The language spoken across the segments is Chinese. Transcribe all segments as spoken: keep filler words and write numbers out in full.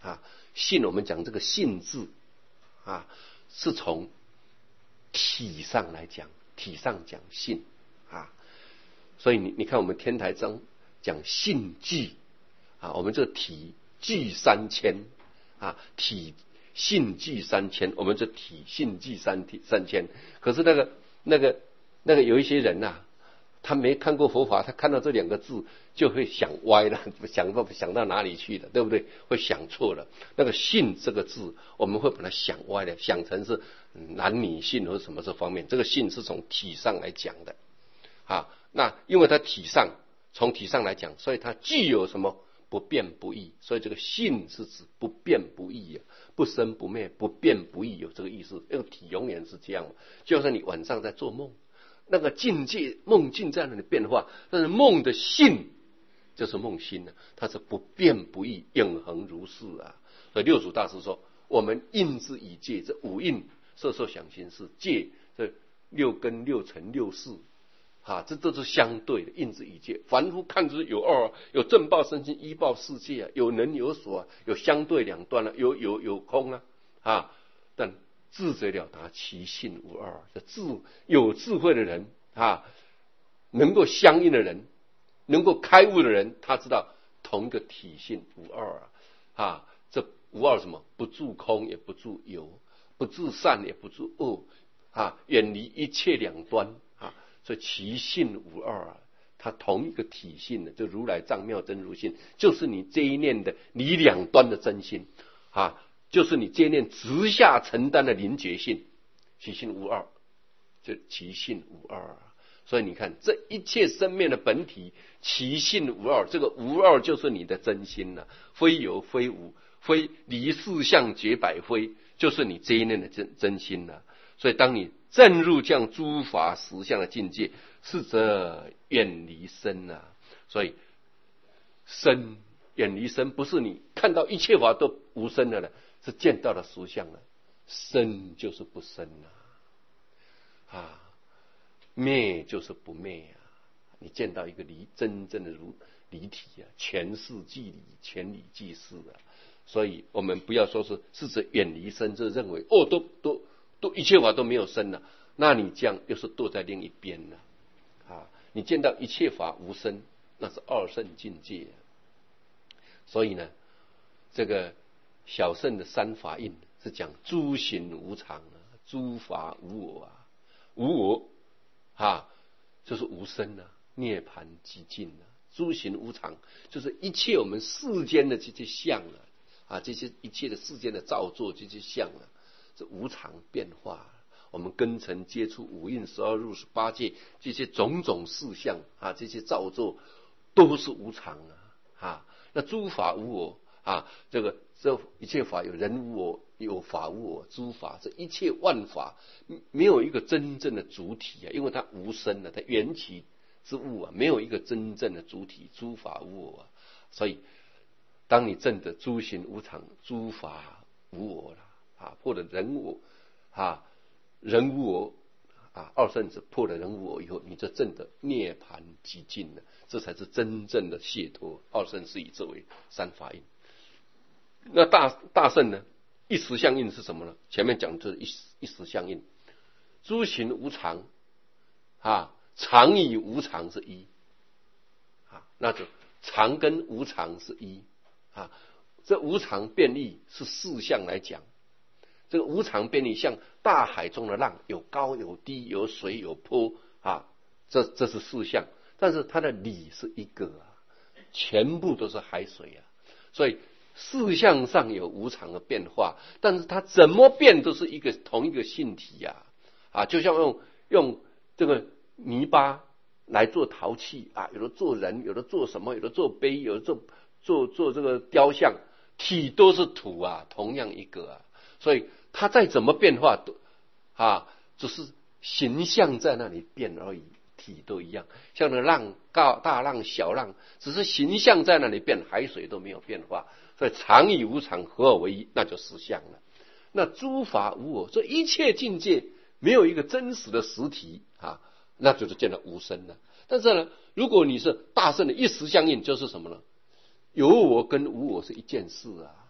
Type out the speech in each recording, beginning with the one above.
啊，性我们讲这个性字啊，是从体上来讲，体上讲性啊，所以你你看我们天台章讲性具啊，我们这个体具三千啊，体性具三千，我们这体性具三体三千。可是那个那个那个有一些人呐、啊，他没看过佛法，他看到这两个字就会想歪了，想到想到哪里去了，对不对？会想错了。那个性这个字，我们会把它想歪了，想成是男女性或者什么这方面。这个性是从体上来讲的啊。那因为它体上，从体上来讲，所以它具有什么不变不异，所以这个性是指不变不异啊，不生不灭，不变不异，有这个意思。那个体永远是这样，就像你晚上在做梦。那个境界梦境在那里变化，但是梦的性就是梦心呢、啊，它是不变不异，永恒如是啊。所以六祖大师说，我们应之以戒，这五印色受想行识戒，这六根六尘六识啊，这都是相对的，应之以戒。凡夫看之有二，有正报身心，依报世界啊，有能有所啊，有相对两端啊，有有有空啊啊，但智者了达，其性无二。这智有智慧的人啊，能够相应的人，能够开悟的人，他知道同一个体性无二啊。啊，这无二什么？不住空，也不住有，不住善，也不住恶啊，远离一切两端啊。所以其性无二啊，它同一个体性的，就如来藏妙真如性，就是你这一念的离两端的真心啊。就是你这念直下承担的灵觉性，其性无二，就其性无二啊。所以你看，这一切生命的本体，其性无二。这个无二就是你的真心了、啊，非有非无，非离四相绝百非，就是你这一念的真真心了、啊。所以，当你证入这样诸法实相的境界，是则远离身啊。所以，身远离身，不是你看到一切法都无身的了。是见到了实相了，生就是不生啊，啊，灭就是不灭啊。你见到一个离真正的如离体啊，全事即理，全理即事啊。所以我们不要说是是指远离身，就认为哦，都都都一切法都没有生了，那你这样又是堕在另一边了啊。你见到一切法无生，那是二圣境界啊。所以呢，这个。小乘的三法印是讲诸行无常啊，诸法无我啊，无我啊，就是无生啊，涅槃寂静啊。诸行无常，就是一切我们世间的这些相啊，啊，这些一切的世间的造作这些相啊，是无常变化。我们根尘接触五蕴十二入十八界这些种种事相啊，这些造作都是无常啊啊。那诸法无我啊，这个。这一切法有人无我，有法无我，诸法这一切万法没有一个真正的主体啊，因为它无生啊，它缘起之物啊，没有一个真正的主体，诸法无我啊。所以，当你证得诸行无常，诸法无我了啊，破了人我啊，人无我啊，二圣子破了人无我以后，你就证得涅槃寂静了，这才是真正的解脱。二圣是以这为三法印。那大大圣呢？一时相应是什么呢？前面讲的就是一时一时相应，诸行无常啊，常与无常是一啊，那就常跟无常是一啊。这无常变异是四相来讲，这个无常变异像大海中的浪，有高有低，有水有坡啊，这这是四相，但是它的理是一个啊，全部都是海水啊，所以。事相上有无常的变化，但是它怎么变都是一个同一个性体呀、啊，啊，就像用用这个泥巴来做陶器啊，有的做人，有的做什么，有的做碑，有的做做做这个雕像，体都是土啊，同样一个啊，所以它再怎么变化都啊，只是形象在那里变而已。体都一样，像那浪大大浪小浪，只是形象在那里变，海水都没有变化，所以常与无常合而为一，那就实相了。那诸法无我，这一切境界没有一个真实的实体啊，那就是见到无生了。但是呢，如果你是大圣的一时相应，就是什么呢？有我跟无我是一件事啊，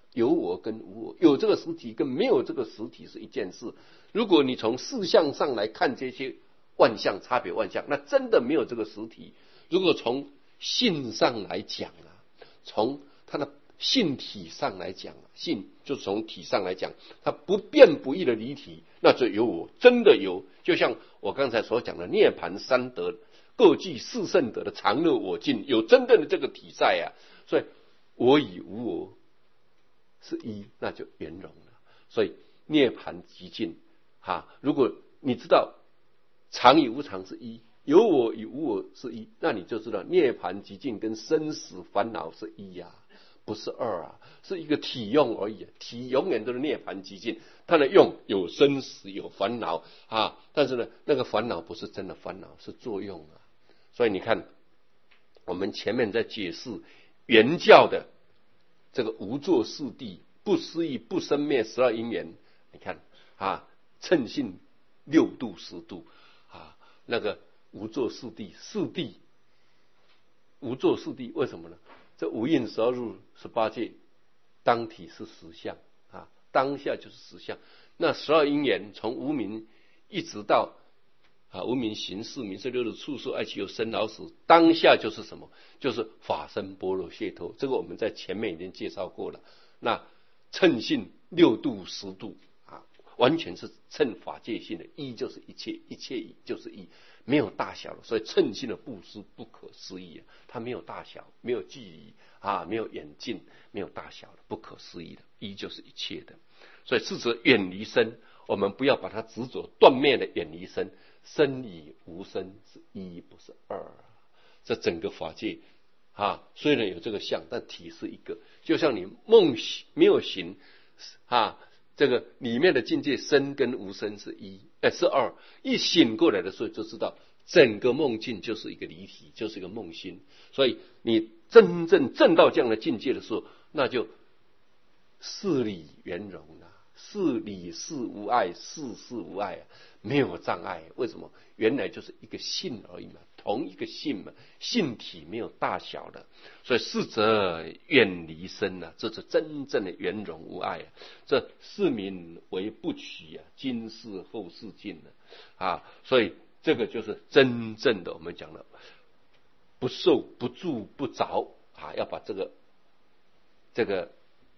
有我跟无我，有这个实体跟没有这个实体是一件事。如果你从事相上来看这些万象差别万象，那真的没有这个实体。如果从性上来讲啊，从它的性体上来讲，性就是从体上来讲，它不变不异的离体，那就有我，真的有。就像我刚才所讲的涅槃三德，各具四圣德的常乐我净，有真正的这个体在啊。所以我与无我是一，那就圆融了。所以涅槃极尽哈，如果你知道常与无常是一，有我与无我是一，那你就知道涅槃极尽跟生死烦恼是一呀、啊，不是二啊，是一个体用而已。体永远都是涅槃极尽，它的用有生死有烦恼啊，但是呢，那个烦恼不是真的烦恼，是作用啊。所以你看，我们前面在解释原教的这个无作四谛、不思议、不生灭十二因缘，你看啊，称性六度十度啊，那个无作四谛，四谛无作四谛，为什么呢？这五蕴十二入十八界，当体是实相啊，当下就是实相。那十二因缘从无明一直到啊无明行识、名色六入、处受、爱취有生老死，当下就是什么？就是法身般若解脱。这个我们在前面已经介绍过了。那称性六度十度啊，完全是称法界性的，一就是一切，一切一就是一，没有大小了。所以称性的布施不可思议啊，它没有大小，没有距离啊，没有远近，没有大小的，不可思议的，一就是一切的。所以是指远离身，我们不要把它执着断灭的远离身，身与无身是一，不是二。这整个法界啊，虽然有这个相，但体是一个。就像你梦没有醒啊，这个里面的境界身跟无身是一，哎是二。一醒过来的时候，就知道整个梦境就是一个离体，就是一个梦心。所以你真正证到这样的境界的时候，那就事理圆融了。事理事无碍，事事无碍啊，没有障碍。为什么？原来就是一个性而已嘛，同一个性嘛，性体没有大小的。所以是则远离身啊，这是真正的圆融无碍啊。这是名为不取啊，今世后世尽啊。啊，所以这个就是真正的我们讲的不受不住不着啊，要把这个这个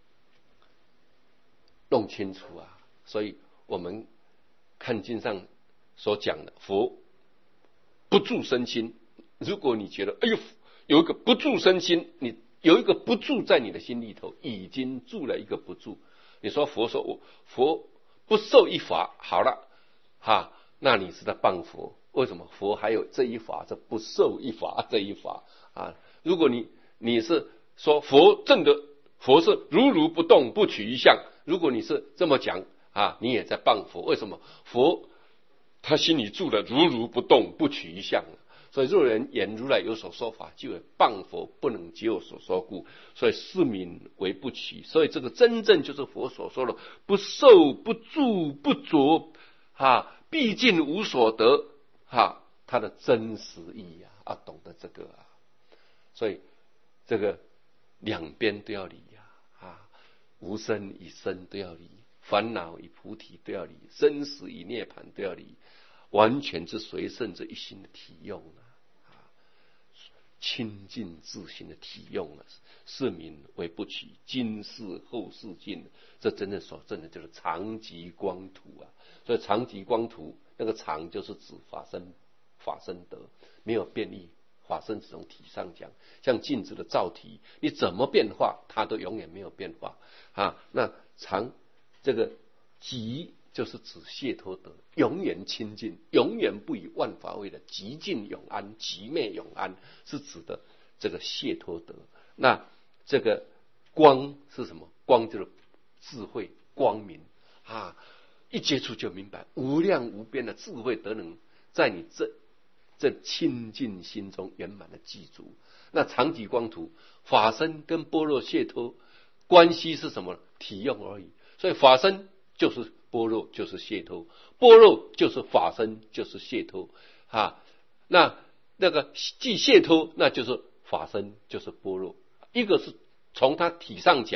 弄清楚啊。所以我们看经上所讲的，佛不住身心。如果你觉得哎呦有一个不住身心，你有一个不住在你的心里头，已经住了一个不住。你说佛说我佛不受一法，好了哈，那你是在谤佛。为什么佛还有这一法，这不受一法这一法啊？如果你你是说佛证的佛是如如不动不取一相，如果你是这么讲啊，你也在谤佛。为什么？佛他心里住了如如不动不取一相，所以若人言如来有所说法，就为谤佛，不能解我所说故。所以是名为不取。所以这个真正就是佛所说的不受不住不着啊，毕竟无所得啊，它的真实意义啊，要懂得这个啊。所以这个两边都要理呀 啊, 啊，无生与生都要理，烦恼与菩提都要理，生死与涅槃都要理，完全是随顺这一心的体用啊，啊清净自性的体用啊，是名为不取，今世后世尽。这真正所证的就是常寂光土啊。所以常寂光土那个常就是指法身法身德，没有变异。法身这种体上讲，像镜子的照体，你怎么变化，它都永远没有变化啊。那常这个极就是指解脱德，永远清净，永远不以万法为的极尽永安，极灭永安，是指的这个解脱德。那这个光是什么？光就是智慧光明啊，一接触就明白，无量无边的智慧德能在你这这清净心中圆满的记住。那常寂光土法身跟般若解脱关系是什么？体用而已。所以法身就是般若，就是解脱；般若就是法身，就是解脱啊。那那个即解脱，那就是法身，就是般若。一个是从它体上讲，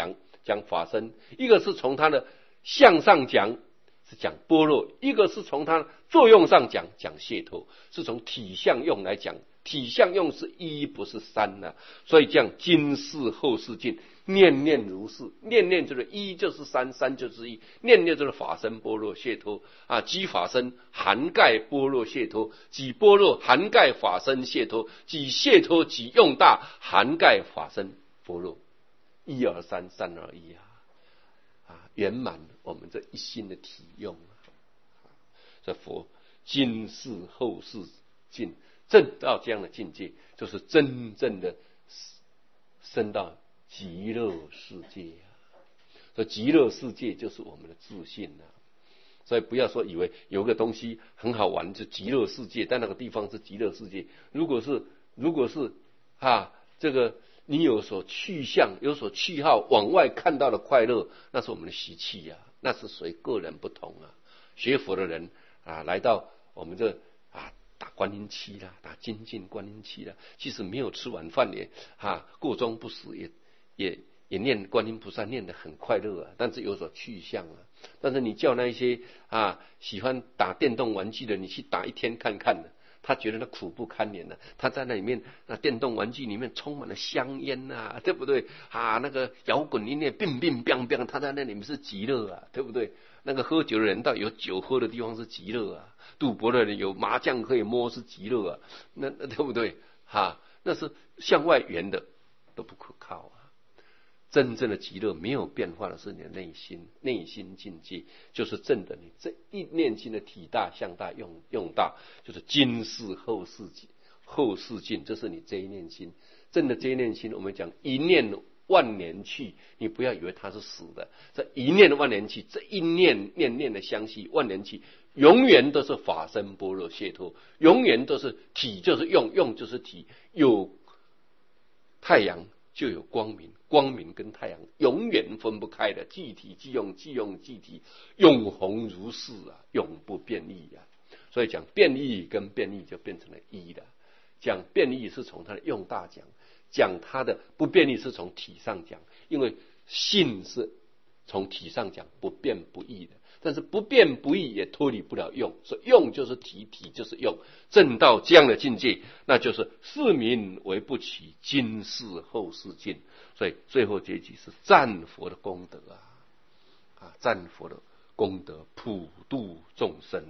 讲法身，一个是从它的相上讲是讲般若，一个是从它作用上讲讲解脱，是从体相用来讲，体相用是一不是三啊，所以讲今世后世尽，念念如是，念念就是一就是三，三就是一，念念就是法身般若解脱啊，即法身涵盖般若解脱，即般若涵盖法身解脱，即解脱即用大涵盖法身般若，一而三，三而一啊，啊，圆满我们这一心的体用啊。这佛今世后世尽，证到这样的境界，就是真正的升到极乐世界啊！所以极乐世界就是我们的自信啊！所以不要说以为有个东西很好玩，就极乐世界，但那个地方是极乐世界。如果是如果是啊，这个你有所去向，有所去好，往外看到的快乐，那是我们的习气呀、啊，那是随个人不同啊。学佛的人啊，来到我们这啊。打观音期啦，打精进观音期啦，其实没有吃晚饭也啊过中不死，也也也念观音菩萨念得很快乐啊，但是有所去向啊。但是你叫那一些啊喜欢打电动玩具的，你去打一天看看呢，他觉得那苦不堪言呢、啊。他在那里面，那电动玩具里面充满了香烟啊，对不对啊？那个摇滚音乐乒乒乓乓，他在那里面是极乐啊，对不对？那个喝酒的人到有酒喝的地方是极乐啊，赌博的人有麻将可以摸是极乐啊，那那对不对？哈，那是向外圆的，都不可靠啊。真正的极乐没有变化的是你的内心，内心境界就是正的你这一念心的体大、相大、用用大，就是今世后世后世尽，这是你这一念心。正的这一念心，我们讲一念万年去，你不要以为它是死的，这一念的万年去，这一念念念的相续，万年去，永远都是法身般若解脱，永远都是体就是用，用就是体，有太阳就有光明，光明跟太阳永远分不开的，即体即用，即用即体，永恒如是啊，永不变异啊。所以讲变异跟变异就变成了一了，讲变异是从它的用大讲。讲它的不变异是从体上讲，因为性是从体上讲不变不异的，但是不变不异也脱离不了用，所以用就是体，体就是用，证到这样的境界，那就是世名为不起，今世后世尽。所以最后结局是赞佛的功德啊，啊，赞佛的功德，普度众生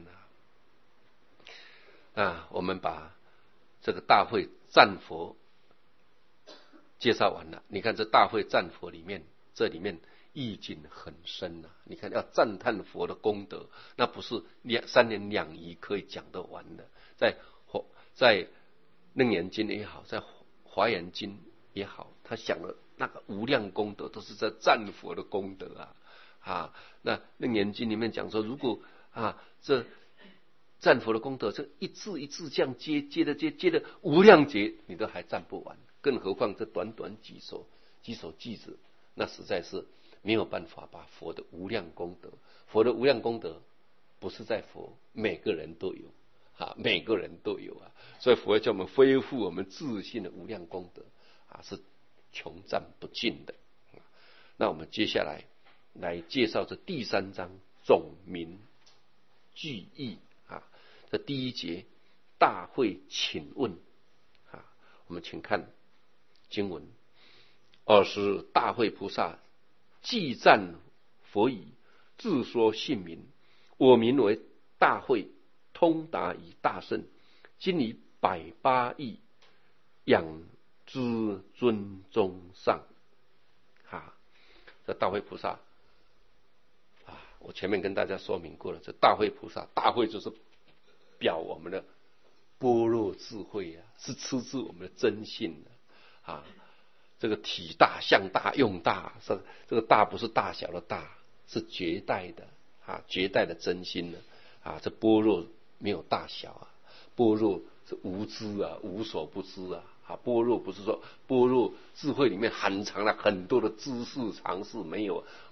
啊。啊，我们把这个大会赞佛介绍完了，你看这大会赞佛里面，这里面意境很深啊。你看要赞叹佛的功德，那不是两三言两语可以讲得完的。在在楞严经也好，在华严经也好，他讲了那个无量功德，都是在赞佛的功德啊啊。那楞严经里面讲说，如果啊这赞佛的功德，这一字一字这样接接的接接的无量劫，你都还赞不完。更何况这短短几首几首句子，那实在是没有办法把佛的无量功德，佛的无量功德不是在佛，每个人都有啊，每个人都有啊。所以佛叫我们恢复我们自信的无量功德啊，是穷赞不尽的。那我们接下来来介绍这第三章总名句义啊，这第一节大会请问啊，我们请看经文：尔时大会菩萨既赞佛已，自说姓名。我名为大会，通达以大圣，今以百八亿仰之尊中上。哈，这大会菩萨啊，我前面跟大家说明过了，这大会菩萨，大会就是表我们的般若智慧啊，是出自我们的真性的。啊，这个体大、相大、用大，是这个大不是大小的大，是绝代的啊，绝代的真心的啊。这般若没有大小啊，般若是无知啊，无所不知啊。啊，般若不是说般若智慧里面含藏了很多的知识常识，没有，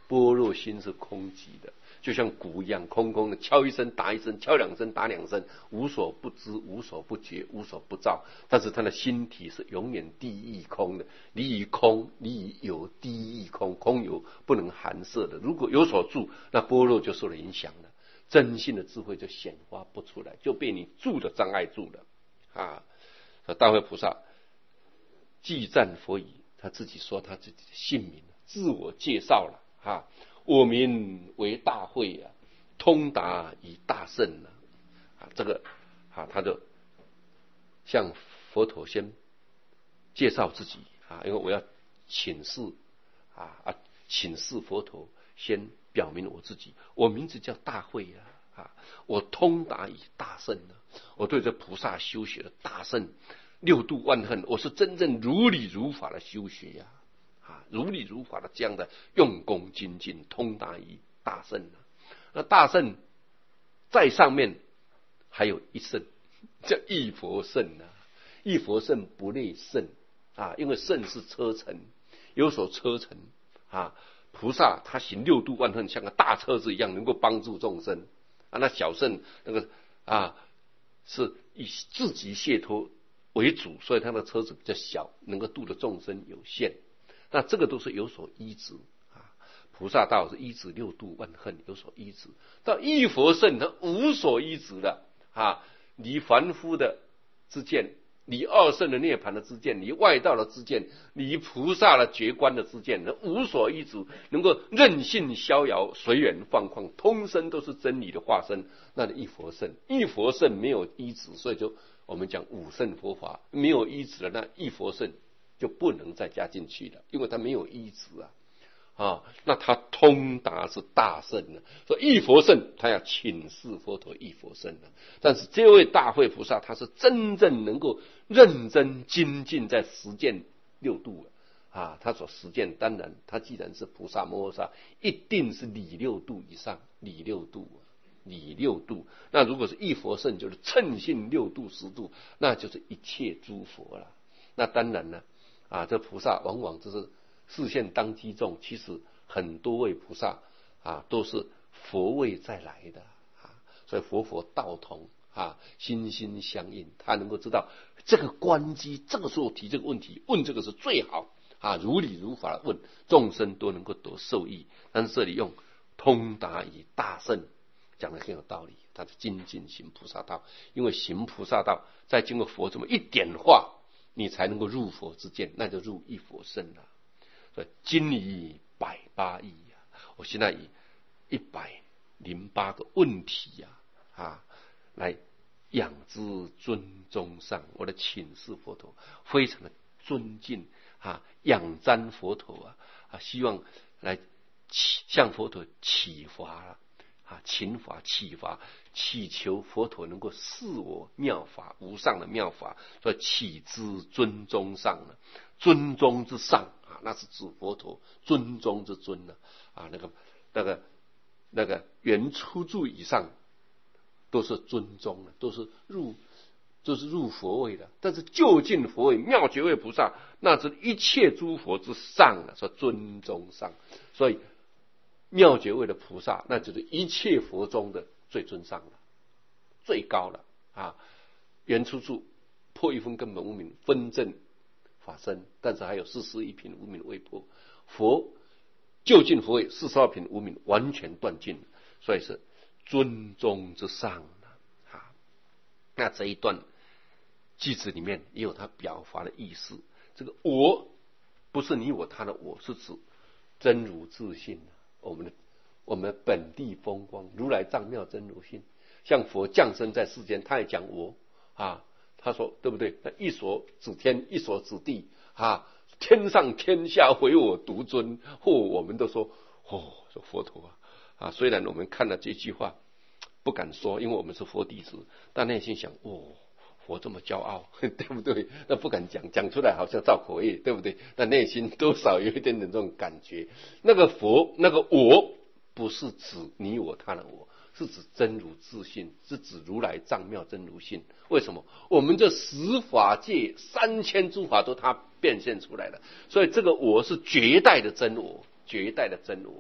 般若心是空寂的，就像鼓一样，空空的，敲一声打一声，敲两声打两声，无所不知，无所不觉，无所不照。但是他的心体是永远地亦空的，离于空，离于有，地亦空，空有不能含摄的。如果有所住，那般若就受了影响了，真性的智慧就显发不出来，就被你住的障碍住了啊！大慧菩萨既赞佛语，他自己说他自己的姓名，自我介绍了啊。我名为大慧啊，通达以大圣啊，啊这个啊，他就向佛陀先介绍自己啊，因为我要请示啊啊，请示佛陀，先表明我自己，我名字叫大慧啊啊，我通达以大圣啊，我对这菩萨修学的大圣六度万恨，我是真正如理如法的修学呀、啊。啊，如理如法的这样的用功精进，通达于大圣、啊、那大圣在上面还有一圣，叫一佛圣啊。一佛圣不类圣啊，因为圣是车尘，有所车尘啊。菩萨他行六度万恨，像个大车子一样，能够帮助众生啊。那小圣那个啊，是以自己解脱为主，所以他的车子比较小，能够度的众生有限。那这个都是有所依止啊，菩萨道是依止六度万恨，有所依止。到一佛圣，他无所依止了啊！离凡夫的知见，离二圣的涅槃的知见，离外道的知见，离菩萨的觉观的知见，无所依止，能够任性逍遥，随缘放旷，通身都是真理的化身。那一佛圣，一佛圣没有依止，所以就我们讲五圣佛法没有依止了，那一佛圣就不能再加进去了，因为他没有依止啊，啊，那他通达是大圣了。说一佛圣，他要请示佛陀一佛圣了。但是这位大慧菩萨，他是真正能够认真精进在实践六度啊，他所实践，当然他既然是菩萨摩诃萨，一定是理六度以上，理六度，理六度。那如果是一佛圣，就是称性六度十度，那就是一切诸佛了。那当然呢。啊，这菩萨往往就是视线当机众，其实很多位菩萨啊都是佛位再来的啊，所以佛佛道同啊，心心相印，他能够知道这个关机，这个时候提这个问题，问这个是最好啊，如理如法的问，众生都能够得受益。但是这里用通达以大圣讲的很有道理，他是精进行菩萨道，因为行菩萨道，再经过佛这么一点化，你才能够入佛之见，那就入一佛圣了。所以今以百八义啊，我现在以一百零八个问题呀 啊, 啊来仰之尊中上，我的请示佛陀，非常的尊敬啊，仰瞻佛陀啊啊，希望来向佛陀启发了啊，勤法启发，祈求佛陀能够示我妙法，无上的妙法，所以启之尊中上了，尊中之上啊，那是指佛陀尊中之尊了啊，那个那个那个原初住以上都是尊中的，都是入都是入佛位的，但是就近佛位妙觉位菩萨，那是一切诸佛之上了，说尊中上，所以妙觉位的菩萨，那就是一切佛中的最尊上了，最高了啊！原初住破一分根本无明分正法身，但是还有四十一品无明未破。佛就近佛位四十二品无明完全断尽，所以是尊中之上啊！那这一段句子里面也有他表达的意思。这个我不是你我他的我，是指真如自性。我们的我们本地风光，如来藏妙真如性，像佛降生在世间，他也讲我啊，他说对不对？那一所指天，一所指地啊，天上天下唯我独尊。或、哦、我们都说哦，说佛陀啊啊，虽然我们看了这句话不敢说，因为我们是佛弟子，但内心想哦，佛这么骄傲，对不对？那不敢讲，讲出来好像造口业，对不对？但内心多少有一点点这种感觉。那个佛，那个我，不是指你我他的我，是指真如自性，是指如来藏妙真如性。为什么？我们这十法界三千诸法都他变现出来了，所以这个我是绝代的真我，绝代的真我啊！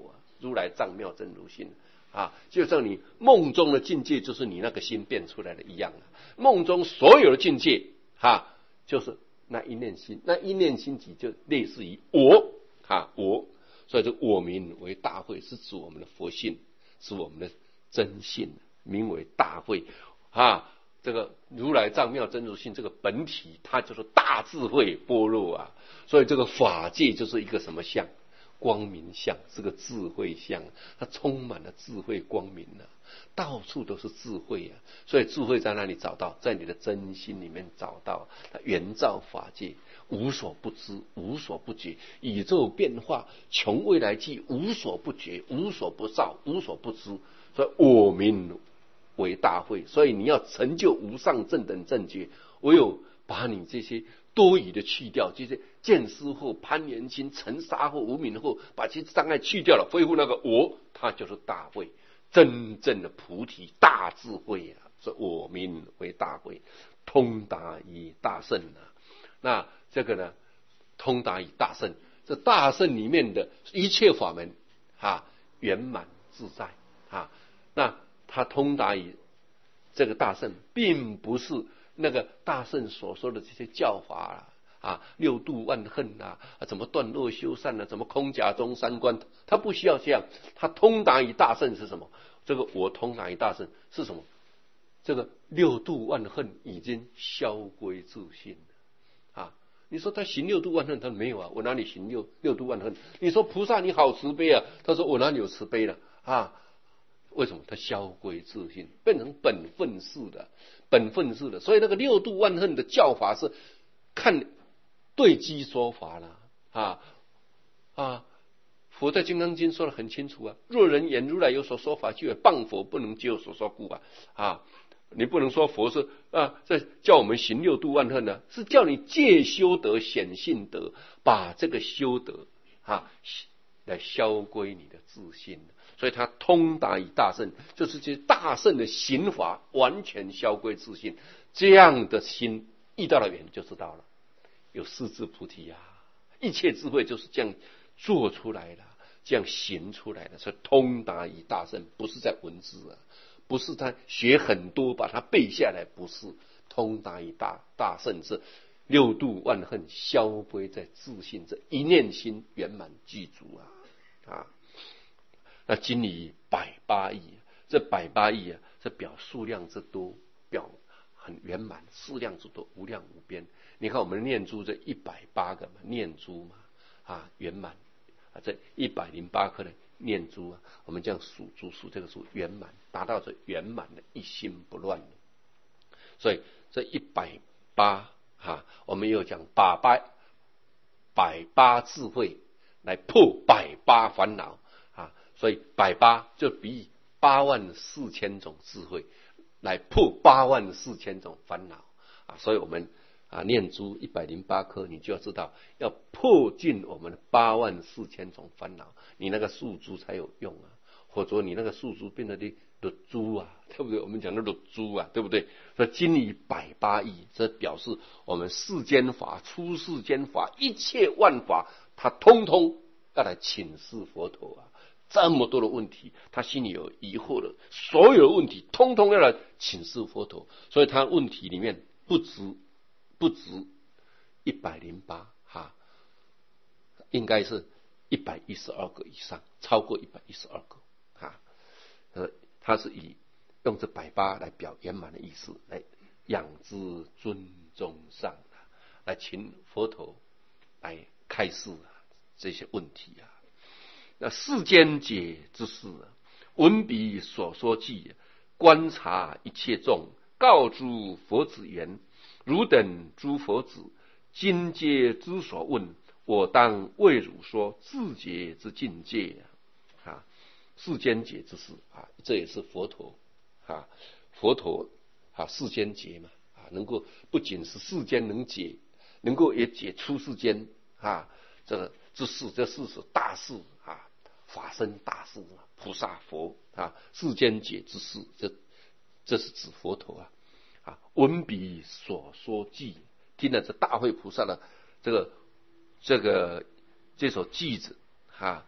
如来藏妙真如心啊，就像你梦中的境界就是你那个心变出来的一样，梦中所有的境界啊，就是那一念心，那一念心体就类似于我啊我，所以这我名为大慧，是指我们的佛性，是我们的真性，名为大慧啊。这个如来藏妙真如性这个本体，它就是大智慧般若啊。所以这个法界就是一个什么相？光明相，是个智慧相，它充满了智慧光明啊，到处都是智慧啊。所以智慧在哪里找到？在你的真心里面找到。它圆照法界，无所不知，无所不觉，宇宙变化，穷未来际，无所不觉，无所不照，无所不知。所以我名为大慧。所以你要成就无上正等正觉，唯有把你这些多余的去掉，这些见思惑、攀缘心、尘沙惑、无明惑，把这些障碍去掉了，恢复那个我，它就是大慧，真正的菩提大智慧啊！这我名为大慧，通达于大圣啊。那这个呢，通达于大圣，这大圣里面的一切法门啊，圆满自在啊。那他通达于这个大圣，并不是那个大圣所说的这些教法啊，啊六度万恨啊，怎么断恶修善啊，怎么空假中三观，他不需要这样。他通达于大圣是什么？这个我通达于大圣是什么？这个六度万恨已经消归自性了啊！你说他行六度万恨，他没有啊，我哪里行六六度万恨？你说菩萨你好慈悲啊，他说我哪里有慈悲了啊？为什么？他消归自性，变成本分式的，本分式的。所以那个六度万恨的教法是看对机说法了啊啊！佛在《金刚经》说得很清楚啊，若人言如来有所说法，就有谤佛，不能皆有所说故啊啊！你不能说佛是啊，在叫我们行六度万恨呢，是叫你借修德显性德，把这个修德啊来消归你的自信。所以他通达于大圣，就是这大圣的行法完全消归自性，这样的心遇到了缘就知道了，有四智菩提啊，一切智慧就是这样做出来的，这样行出来的。所以通达于大圣，不是在文字啊，不是他学很多把它背下来，不是通达于大大圣，是六度万恨消归在自性，这一念心圆满具足啊啊！那经里百八亿，这百八亿啊，这表数量之多，表很圆满，数量之多，无量无边。你看我们念珠这一百八个嘛，念珠嘛啊，圆满啊，这一百零八颗的念珠啊，我们这样数珠数这个数圆满，达到这圆满的一心不乱。所以这一百八哈，我们又讲百八百八智慧来破百八烦恼。所以百八就比喻八万四千种智慧，来破八万四千种烦恼啊！所以我们啊念珠一百零八颗，你就要知道要破尽我们的八万四千种烦恼，你那个数珠才有用啊！否则你那个数珠变成的的珠啊，对不对？我们讲的的珠啊，对不对？所以经以百八亿，这表示我们世间法、出世间法、一切万法，它通通要来请示佛陀啊！这么多的问题，他心里有疑惑的，所有的问题通通要来请示佛陀，所以他问题里面不止不止一百零八哈，应该是一百一十二个以上，超过一百一十二个哈。呃，他是以用这百八来表圆满的意思，来仰之尊重上，来请佛陀来开示这些问题啊。那世间解之事，闻彼所说记，观察一切众，告诸佛子言：汝等诸佛子，今皆之所问，我当为汝说自觉之境界啊！世间解之事啊，这也是佛陀啊，佛陀啊，世间解嘛啊，能够不仅是世间能解，能够也解出世间啊，这个之事，这事是大事啊。法身大事，菩萨佛啊，世间解之事，这这是指佛陀啊啊！闻彼所说记，听了这大慧菩萨的这个这个这首偈子啊，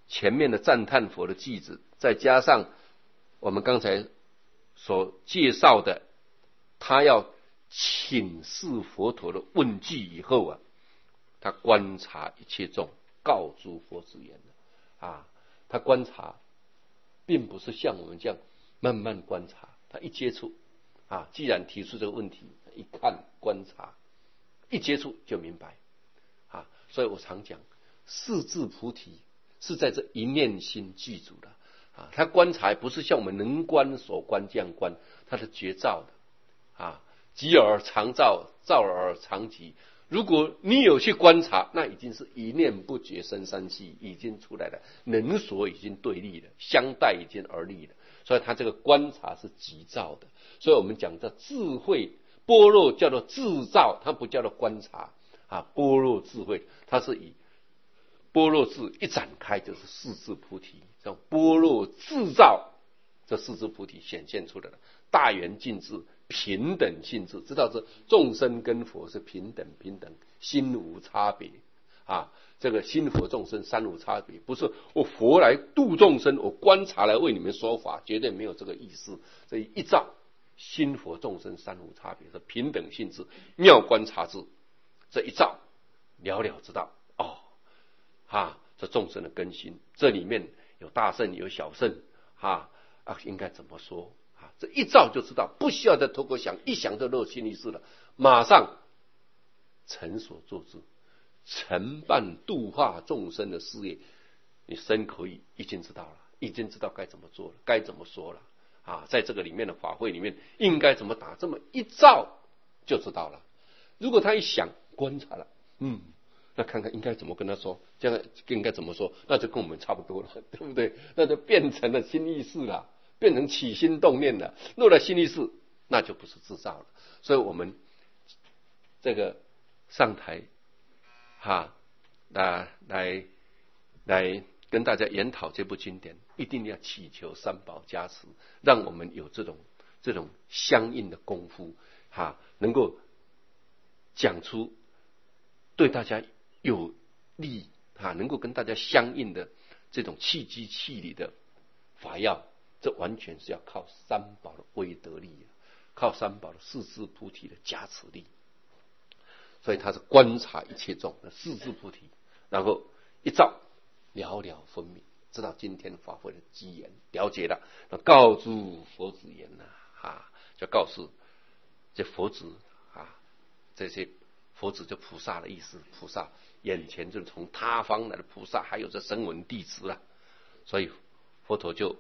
前面的赞叹佛的句子，再加上我们刚才所介绍的，他要请示佛陀的问句以后啊，他观察一切众，告诸佛子言啊，他观察并不是像我们这样慢慢观察，他一接触啊，既然提出这个问题，一看观察，一接触就明白啊。所以我常讲，四智菩提是在这一念心具足的啊。他观察不是像我们能观所观这样观，他是觉照的啊，即而常照，照而常即。如果你有去观察，那已经是一念不觉生三系已经出来了，能所已经对立了，相待已经而立了。所以他这个观察是即照的。所以我们讲的智慧般若叫做智照，它不叫做观察啊。般若智慧，它是以般若智一展开就是四智菩提，这种般若智照，这四智菩提显现出来了。大圆净智，平等性质，知道这众生跟佛是平等平等，心无差别啊。这个心佛众生三无差别，不是我佛来度众生，我观察来为你们说法，绝对没有这个意思。所以一照心佛众生三无差别，是平等性质，妙观察智，这一照了了知道哦，啊，这众生的根心，这里面有大圣有小圣啊啊，应该怎么说？这一照就知道，不需要再透过想，一想就落心意识了，马上成所作之，承办度化众生的事业，你身口意已经知道了，已经知道该怎么做了，该怎么说了啊！在这个里面的法会里面，应该怎么打，这么一照就知道了。如果他一想观察了，嗯，那看看应该怎么跟他说，这样应该怎么说，那就跟我们差不多了，对不对？那就变成了心意识了。变成起心动念了，落了心意识，那就不是自造了。所以我们这个上台哈，来来来跟大家研讨这部经典，一定要祈求三宝加持，让我们有这种这种相应的功夫哈，能够讲出对大家有利哈，能够跟大家相应的这种气机气理的法要。这完全是要靠三宝的威德力，靠三宝的四智菩提的加持力。所以他是观察一切众的四智菩提，然后一照了了分明，知道今天法会的机缘，了解了，那告诸佛子言呐、啊，啊，就告诉这佛子啊，这些佛子就菩萨的意思，菩萨眼前就是从他方来的菩萨，还有这声闻弟子啊，所以佛陀就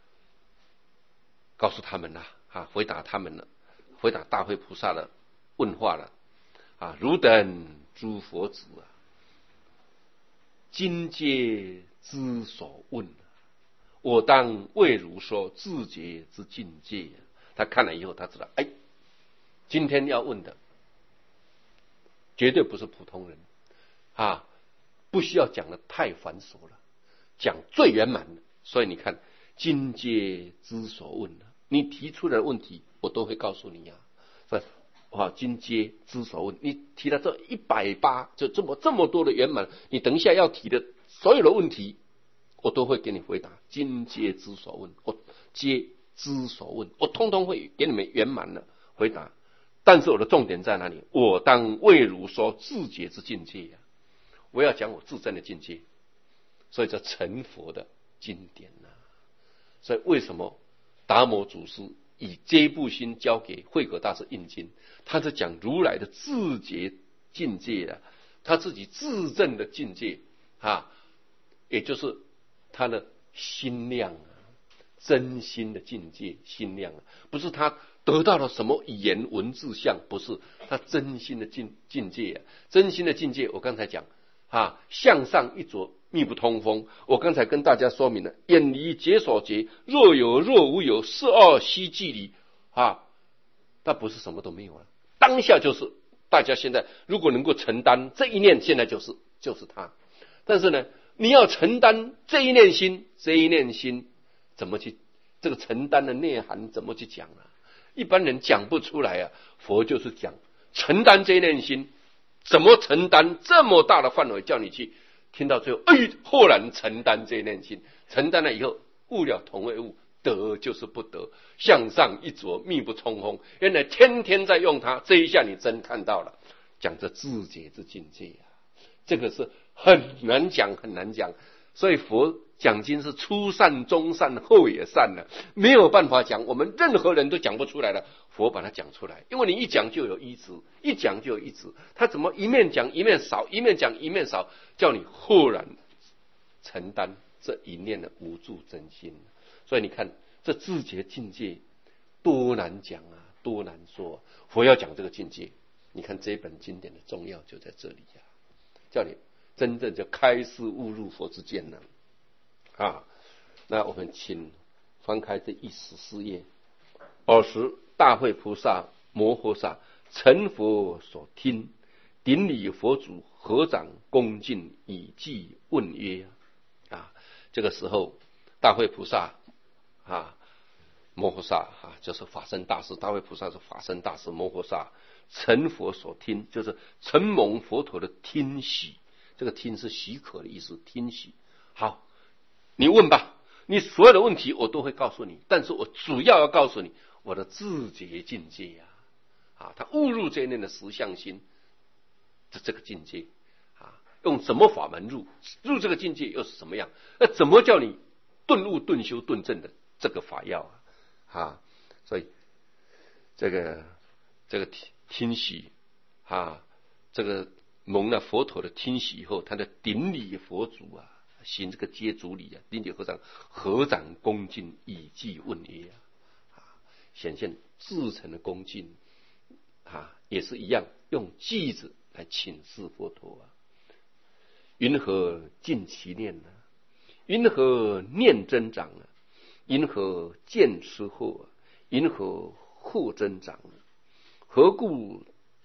告诉他们了啊，回答他们了，回答大会菩萨的问话了啊，汝等诸佛子啊，今皆之所问，我当为汝说自觉之境界。他看了以后，他知道，哎，今天要问的绝对不是普通人啊，不需要讲的太繁琐了，讲最圆满的。所以你看，今皆之所问了。你提出来的问题，我都会告诉你呀、啊。所以，啊，今皆之所问，你提了这一百八，就这么这么多的圆满，你等一下要提的所有的问题，我都会给你回答。今皆之所问，我皆之所问，我通通会给你们圆满的回答。但是我的重点在哪里？我当为汝说自觉之境界呀、啊，我要讲我自证的境界，所以这成佛的经典呐、啊。所以为什么？达摩祖师以这部经交给慧可大师印经，他是讲如来的自觉境界啊，他自己自证的境界啊，也就是他的心量啊，真心的境界，心量啊，不是他得到了什么语言文字相，不是他真心的境境界啊，真心的境界，我刚才讲啊，向上一着。密不通风，我刚才跟大家说明了，远离解所觉，若有若无有，是二悉距离啊，那不是什么都没有了，当下就是大家现在如果能够承担这一念，现在就是就是他。但是呢，你要承担这一念心，这一念心怎么去这个承担的内涵怎么去讲啊？一般人讲不出来啊。佛就是讲承担这一念心，怎么承担这么大的范围，叫你去。 听到最后，哎，豁然承担这念心，承担了以后，悟了同为悟，得就是不得，向上一着，密不冲锋。原来天天在用它，这一下你真看到了，讲这自觉之境界啊，这个是很难讲，很难讲。所以佛讲经是初善、中善、后也善了，没有办法讲，我们任何人都讲不出来了。佛把它讲出来，因为你一讲就有依止，一讲就有依止。他怎么一面讲一面少，一面讲一面少，叫你豁然承担这一念的无住真心。所以你看这自觉境界多难讲啊，多难说啊。佛要讲这个境界，你看这本经典的重要就在这里呀、啊，叫你真正就开示悟入佛之见呢。啊，那我们请翻开这一十四页。尔时大慧菩萨摩诃萨承佛所听，顶礼佛祖，合掌恭敬，以偈问曰：啊，这个时候大慧菩萨啊，摩诃萨啊，就是法身大师。大慧菩萨是法身大师，摩诃萨承佛所听，就是承蒙佛陀的听喜。这个听是许可的意思，听喜。好，你问吧，你所有的问题我都会告诉你，但是我主要要告诉你我的自觉境界呀、啊，啊，他悟入这一念的实相心的这个境界啊，用什么法门入入这个境界又是什么样？那怎么叫你顿悟、顿修、顿证的这个法要啊？啊，所以这个这个听听喜啊，这个蒙了佛陀的听喜以后，他的顶礼佛祖啊，行这个接足礼啊，并且合掌合掌恭敬，以偈问曰啊，显现至诚的恭敬啊，也是一样，用偈子来请示佛陀啊。云何尽其念呢？云何念增长呢？云何见思惑？云何惑增长呢？何故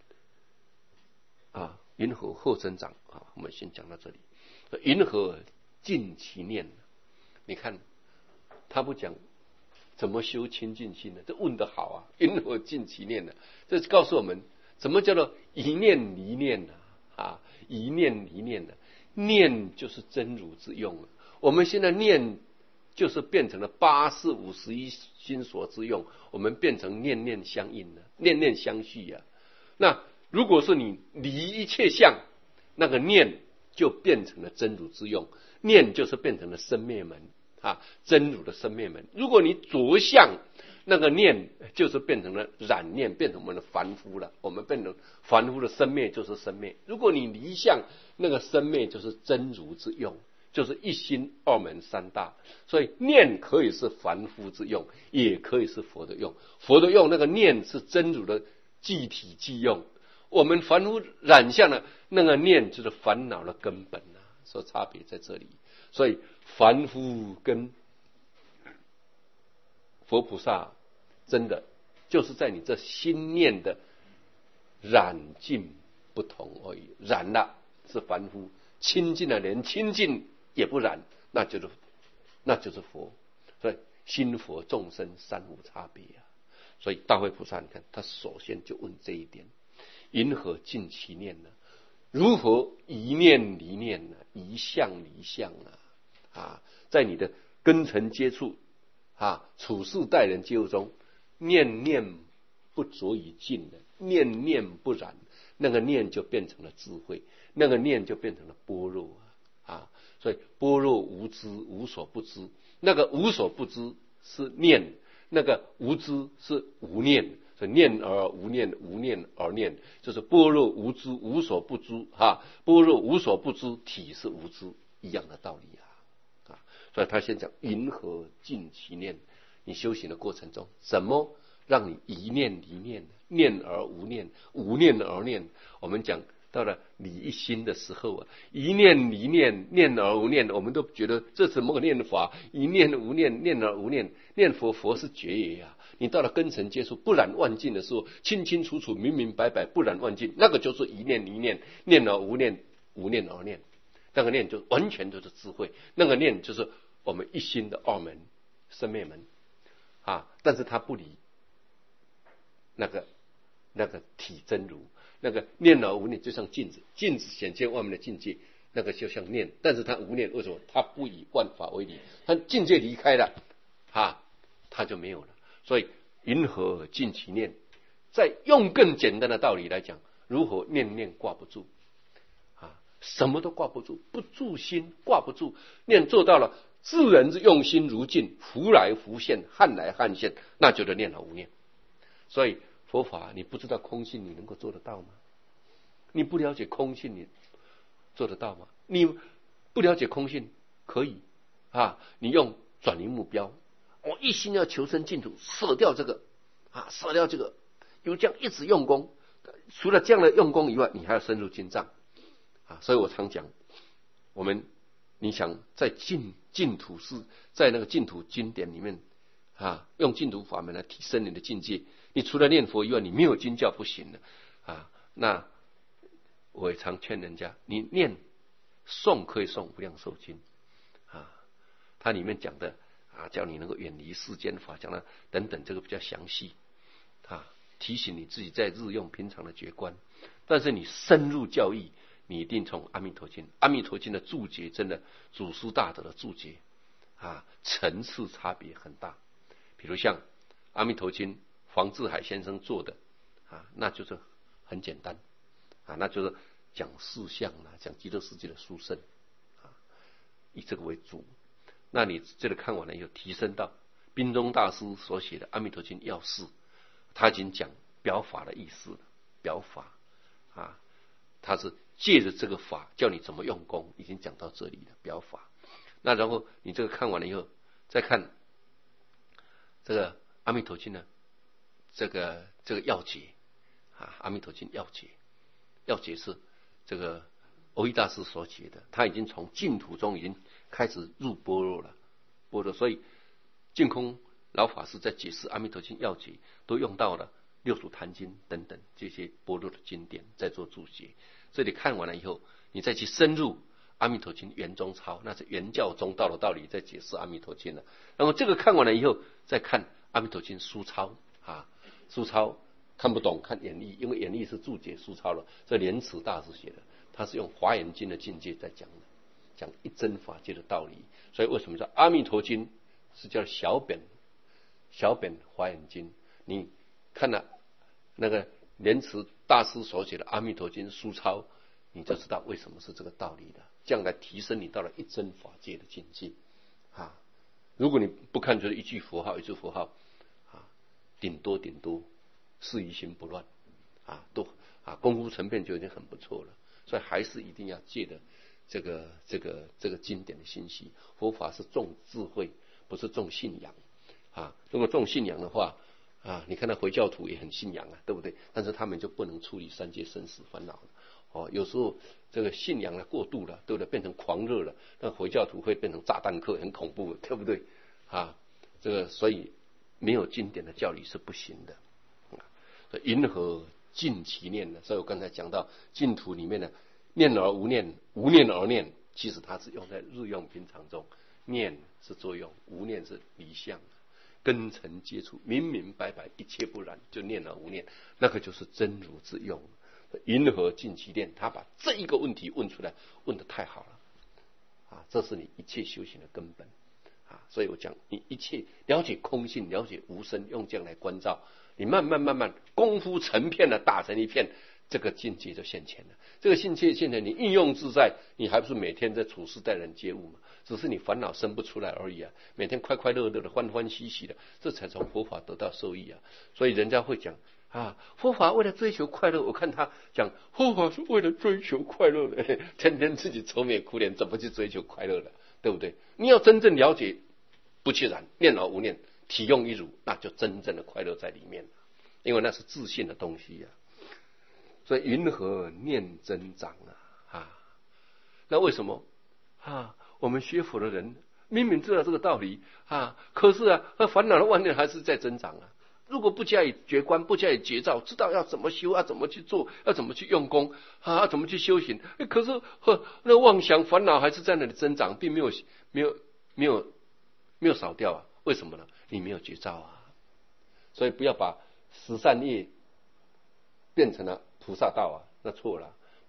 啊？云何惑增长啊？我们先讲到这里。云何尽其念呢？你看他不讲怎么修清净心呢？这问得好啊！云何尽其念呢？这告诉我们怎么叫做一念离念呢？啊，一念离念呢？念就是真如之用了。我们现在念就是变成了八四五十一心所之用，我们变成念念相应了，念念相续呀、啊。那如果是你离一切相，那个念就变成了真如之用，念就是变成了生灭门啊，真如的生灭门。如果你着相，那个念就是变成了染念，变成我们的凡夫了。我们变成凡夫的生灭就是生灭。如果你离相，那个生灭就是真如之用，就是一心二门三大。所以念可以是凡夫之用，也可以是佛的用。佛的用那个念是真如的具体即用，我们凡夫染相的那个念就是烦恼的根本啊，所以差别在这里。所以凡夫跟佛菩萨真的就是在你这心念的染净不同而已。染了是凡夫，清净了连清净也不染，那就是那就是佛。所以心佛众生三无差别啊。所以大慧菩萨你看他首先就问这一点，云何尽其念呢？如何一念离念呢？一相离相啊！啊，在你的根尘接触啊，处事待人接物中，念念不着于尽的，念念不染，那个念就变成了智慧，那个念就变成了般若啊！啊，所以般若无知，无所不知，那个无所不知是念，那个无知是无念。所以念而无念，无念而念，就是般若无知，无所不知哈。般若无所不知，体是无知，一样的道理啊。啊，所以他先讲云何尽其念。你修行的过程中，怎么让你一念离念，念而无念，无念而念？我们讲到了理一心的时候啊，一念离念，念而无念，我们都觉得这什么个念法？一念无念，念而无念，念佛佛是觉也呀、啊。你到了根尘接触不染万境的时候，清清楚楚、明明白白，不染万境，那个就是一念离念，念而无念，无念而念，那个念就完全就是智慧，那个念就是我们一心的二门生灭门啊。但是他不离那个那个体真如，那个念而无念就像镜子，镜子显现外面的境界， 那个就像念，但是他无念，为什么？他不以万法为理，他境界离开了，啊，他就没有了。所以云何尽其念？再用更简单的道理来讲，如何念念挂不住啊？什么都挂不住，不住心挂不住，念做到了，自然之用心如镜，浮来浮现，撼来撼现，那就是念了无念。所以佛法你不知道空性，你能够做得到吗？你不了解空性，你做得到吗？你不了解空性，可以啊，你用转移目标，我一心要求生净土，舍掉这个啊，舍掉这个，有这样一直用功，除了这样的用功以外，你还要深入经藏啊。所以我常讲，我们你想在净净土是在那个净土经典里面啊，用净土法门来提升你的境界，你除了念佛以外，你没有经教不行的啊。那我也常劝人家，你念诵可以诵无量寿经啊，它里面讲的啊，叫你能够远离世间法，讲的等等，这个比较详细啊，提醒你自己在日用平常的觉观。但是你深入教义，你一定从阿弥陀经，阿弥陀经的注解真的祖师大德的注解啊，层次差别很大。比如像阿弥陀经，黄志海先生做的啊，那就是很简单啊，那就是讲事相啦，讲极乐世界的殊胜啊，以这个为主。那你这个看完了以后，提升到宾中大师所写的《阿弥陀经要事》，他已经讲表法的意思了。表法啊，他是借着这个法叫你怎么用功，已经讲到这里了。表法，那然后你这个看完了以后，再看这个《阿弥陀经》呢，这个这个要解啊，《阿弥陀经要解》，要解是这个蕅益大师所写的，他已经从净土中已经开始入般若了，般若。所以净空老法师在解释《阿弥陀经要解》，都用到了六祖坛经等等这些般若的经典，在做注解。所以你看完了以后，你再去深入《阿弥陀经圆中抄》，那是圆教中道的道理，在解释《阿弥陀经》了。那么这个看完了以后，再看《阿弥陀经疏钞》啊，疏钞看不懂，看演义，因为演义是注解疏钞了，这莲池大师写的，他是用华严经的境界在讲的，讲一真法界的道理。所以为什么叫阿弥陀经是叫小本小本华严经？你看了那个莲池大师所写的阿弥陀经疏钞，你就知道为什么是这个道理的，这样来提升你到了一真法界的境界啊。如果你不看就是一句佛号一句佛号啊，顶多顶多是一心不乱啊，都啊功夫成片就已经很不错了。所以还是一定要借的这个这个这个经典的信息。佛法是重智慧，不是重信仰啊。如果重信仰的话啊，你看那回教徒也很信仰啊，对不对？但是他们就不能处理三界生死烦恼了。哦，有时候这个信仰了过度了，对不对？变成狂热了，那回教徒会变成炸弹客，很恐怖，对不对？啊，这个所以没有经典的教理是不行的。云何尽其念呢？所以我刚才讲到净土里面呢，念而无念，无念而念，其实它是用在日用平常中，念是作用，无念是离相，根尘接触，明明白白，一切不染，就念而无念，那个就是真如之用。云何尽其念？他把这一个问题问出来，问得太好了啊！这是你一切修行的根本啊！所以我讲，你一切了解空性，了解无生，用这样来关照，你慢慢慢慢功夫成片了，打成一片，这个境界就现前了。这个境界现前，你运用自在，你还不是每天在处事待人接物嘛？只是你烦恼生不出来而已啊！每天快快乐乐的，欢欢喜喜的，这才从佛法得到受益啊！所以人家会讲啊，佛法为了追求快乐，我看他讲佛法是为了追求快乐的，天天自己愁眉苦脸，怎么去追求快乐了？对不对？你要真正了解，不其然，念而无念，体用一如，那就真正的快乐在里面了，因为那是自信的东西呀、啊。所以云何念增长啊？啊，那为什么啊？我们学佛的人明明知道这个道理啊，可是啊，烦恼的万念还是在增长啊。如果不加以觉观，不加以觉照，知道要怎么修，要怎么去做，要怎么去用功啊，要怎么去修行，可是呵，那妄想烦恼还是在那里增长，并没有没有没有没有少掉啊。为什么呢？你没有觉照啊。所以不要把十善业变成了菩萨道啊，那错了。菩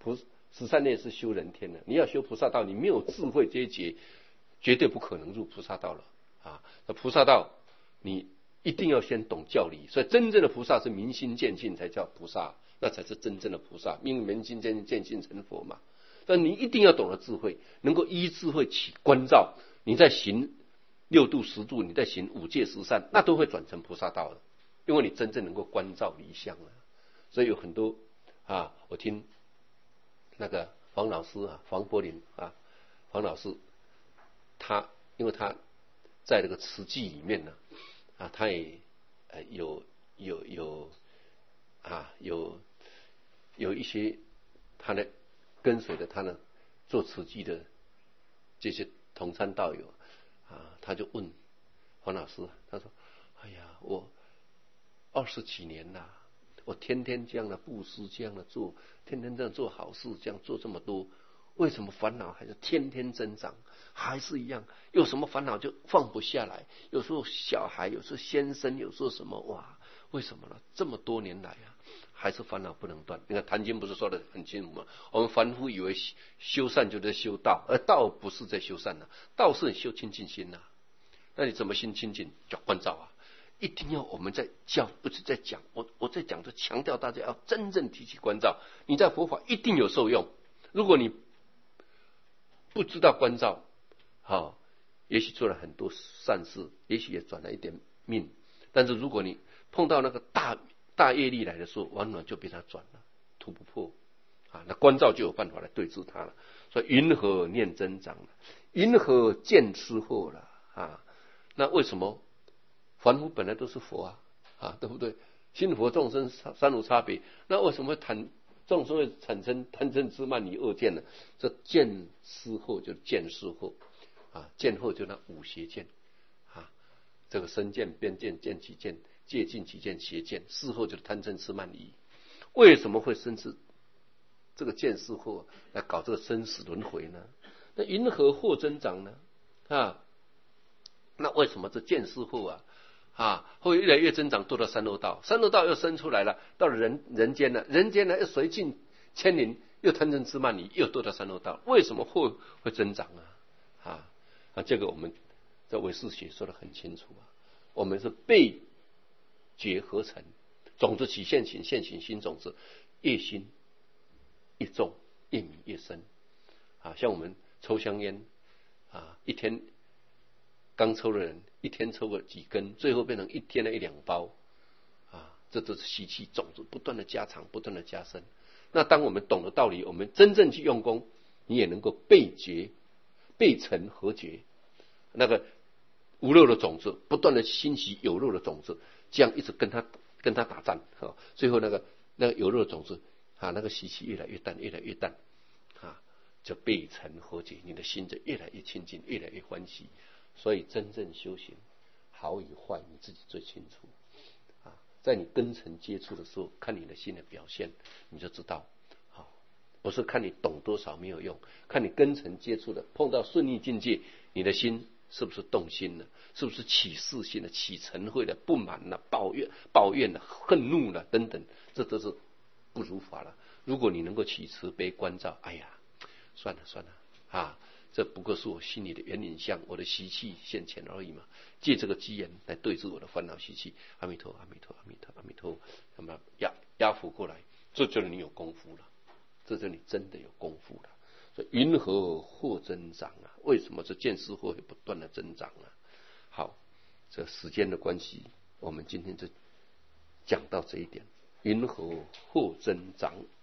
十三业是修人天的，你要修菩萨道，你没有智慧这一节，绝对不可能入菩萨道了啊！那菩萨道，你一定要先懂教理，所以真正的菩萨是明心见性才叫菩萨，那才是真正的菩萨，明明心见性，见性成佛嘛。但你一定要懂得智慧，能够依智慧起观照，你在行六度十度，你在行五戒十善，那都会转成菩萨道的，因为你真正能够观照离相了。所以有很多啊，我听那个黄老师啊，黄柏林啊，黄老师，他因为他在这个慈济里面呢，啊，他也呃有有有啊有有一些他的跟随着他呢做慈济的这些同参道友啊，他就问黄老师，他说：“哎呀，我二十几年了。”我天天这样的布施，这样的做，天天这样做好事，这样做这么多，为什么烦恼还是天天增长？还是一样，有什么烦恼就放不下来？有时候小孩，有时候先生，有时候什么哇？为什么呢？这么多年来啊，还是烦恼不能断。你看《坛经》不是说的很清楚吗？我们凡夫以为修善就在修道，而道不是在修善呐、啊，道是修清净心呐、啊。那你怎么心清净？叫观照啊！一定要我们在教，不是在讲，我我在讲，就强调大家要真正提起关照。你在佛法一定有受用。如果你不知道关照，好、哦，也许做了很多善事，也许也转了一点命，但是如果你碰到那个大大业力来的时候，往往就被他转了，突不破啊。那关照就有办法来对治他了。所以云何念增长了？云何见吃货了啊？那为什么？凡夫本来都是佛啊，啊，对不对？心佛众生三无差别，那为什么会谈众生会产生贪嗔痴慢疑恶见呢？这见思惑就是见识惑啊，见惑就那五邪见啊，这个身见、边见、见起见、戒禁起见、邪见，思惑就是贪嗔痴慢疑。为什么会生是这个见思惑来搞这个生死轮回呢？那云何惑增长呢？啊，那为什么这见思惑啊？啊，会越来越增长，堕到三恶道，三恶道又生出来了，到了人人间了，人间呢又随境牵连，又贪嗔痴慢疑，又堕到三恶道。为什么会会增长啊？啊啊，这个我们在唯识学说得很清楚啊。我们是被觉合成，种子起现行，现行心种子，越心越重，越迷越深。啊，像我们抽香烟啊，一天。刚抽的人一天抽个几根，最后变成一天的一两包啊，这都是习气种子不断的加长，不断的加深。那当我们懂了道理，我们真正去用功，你也能够背觉、背成合觉，那个无漏的种子不断的兴起有漏的种子，这样一直跟他跟他打战啊，最后那个那个有漏的种子啊，那个习气越来越淡，越来越淡啊，就背成合觉，你的心就越来越清净，越来越欢喜。所以真正修行好与坏你自己最清楚啊，在你根尘接触的时候，看你的心的表现，你就知道好，不是看你懂多少没有用，看你根尘接触的，碰到顺利境界，你的心是不是动心了，是不是起事心了，起嗔恚了，不满了，抱怨抱怨了，恨怒了等等，这都是不如法了。如果你能够起慈悲关照，哎呀算了算了啊，这不过是我心里的缘影像，我的习气现前而已嘛。借这个机缘来对治我的烦恼习气。阿弥陀，阿弥陀，阿弥陀，阿弥陀。那么压压伏过来，这就是你有功夫了，这就是你真的有功夫了。所以云何惑增长啊？为什么这见识惑会不断的增长啊？好，这时间的关系，我们今天就讲到这一点。云何惑增长？